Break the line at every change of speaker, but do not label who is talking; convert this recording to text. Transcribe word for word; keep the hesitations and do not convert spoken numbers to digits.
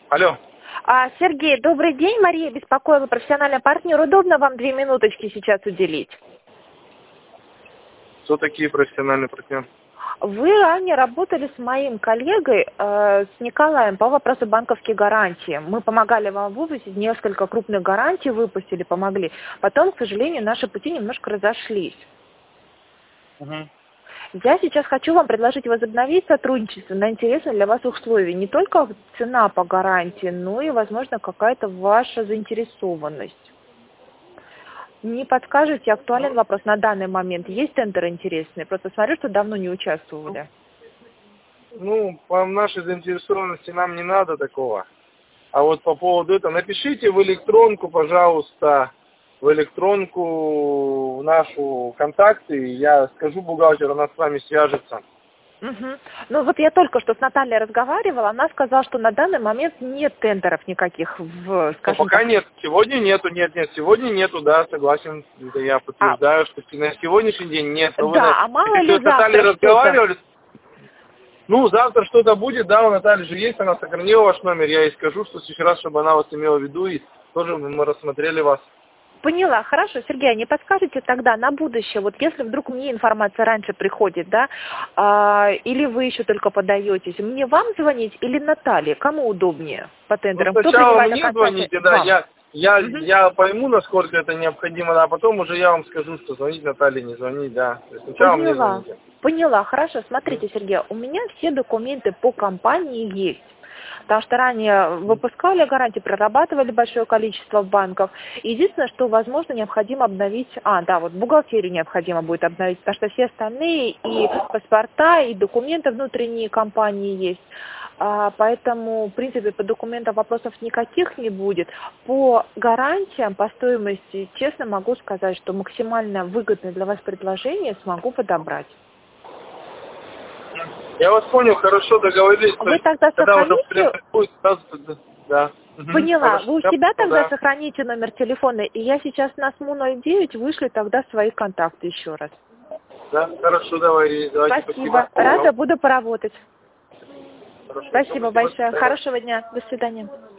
Алло.
А, Сергей, добрый день. Мария беспокоила, профессиональный партнер. Удобно вам две минуточки сейчас уделить?
Кто такие профессиональные партнеры?
Вы ранее работали с моим коллегой, э, с Николаем, по вопросу банковских гарантий. Мы помогали вам выпустить, несколько крупных гарантий выпустили, помогли. Потом, к сожалению, наши пути немножко разошлись.
Угу.
Я сейчас хочу вам предложить возобновить сотрудничество на интересные для вас условия. Не только цена по гарантии, но и, возможно, какая-то ваша заинтересованность. Не подскажете, актуален вопрос на данный момент? Есть тендер интересный? Просто смотрю, что давно не участвовали.
Ну, по нашей заинтересованности нам не надо такого. А вот по поводу этого, напишите в электронку, пожалуйста, в электронку в нашу контакты, я скажу бухгалтеру, она с вами свяжется.
Угу. Ну вот я только что с Натальей разговаривала, она сказала, что на данный момент нет тендеров никаких в, скажем
Но пока
так...
нет, сегодня нету, нет, нет, сегодня нету, да, согласен, это я подтверждаю, а... что на сегодняшний день нет. Но
да,
вы,
а мало
если
ли
с Натальей
завтра
разговаривали, ну, завтра что-то будет, да, у Натальи же есть, она сохранила ваш номер, я ей скажу, что сейчас раз, чтобы она вас имела в виду, и тоже мы рассмотрели вас.
Поняла, хорошо, Сергей, не подскажете тогда на будущее, вот если вдруг мне информация раньше приходит, да, а, или вы еще только подаетесь, мне вам звонить или Наталье, кому удобнее по тендерам?
Ну,
Кто
сначала
принимает
мне
окончательно?
звоните, да,
Вам.
я, я,
Угу.
я пойму, насколько это необходимо, да, а потом уже я вам скажу, что звонить Наталье, не звонить, да. То есть сначала мне
Поняла,
звоните.
поняла, хорошо, смотрите, Сергей, у меня все документы по компании есть. Потому что ранее выпускали гарантии, прорабатывали большое количество банков. Единственное, что, возможно, необходимо обновить... А, да, вот бухгалтерию необходимо будет обновить, потому что все остальные и паспорта, и документы внутренние компании есть. А, поэтому, в принципе, по документам вопросов никаких не будет. По гарантиям, по стоимости, честно могу сказать, что максимально выгодное для вас предложение смогу подобрать.
Я вас понял, хорошо договорились.
Вы тогда
Когда уже
сохраните...
будет, сразу, да.
Поняла.
Хорошо,
Вы у себя тогда
да.
сохраните номер телефона, и я сейчас на СМУ ноль девять вышлю тогда свои контакты еще раз.
Да, хорошо, давай, давайте,
Спасибо.
спасибо.
Рада буду поработать.
Хорошо,
Спасибо
спасибо.
большое. Хорошего дня. До свидания.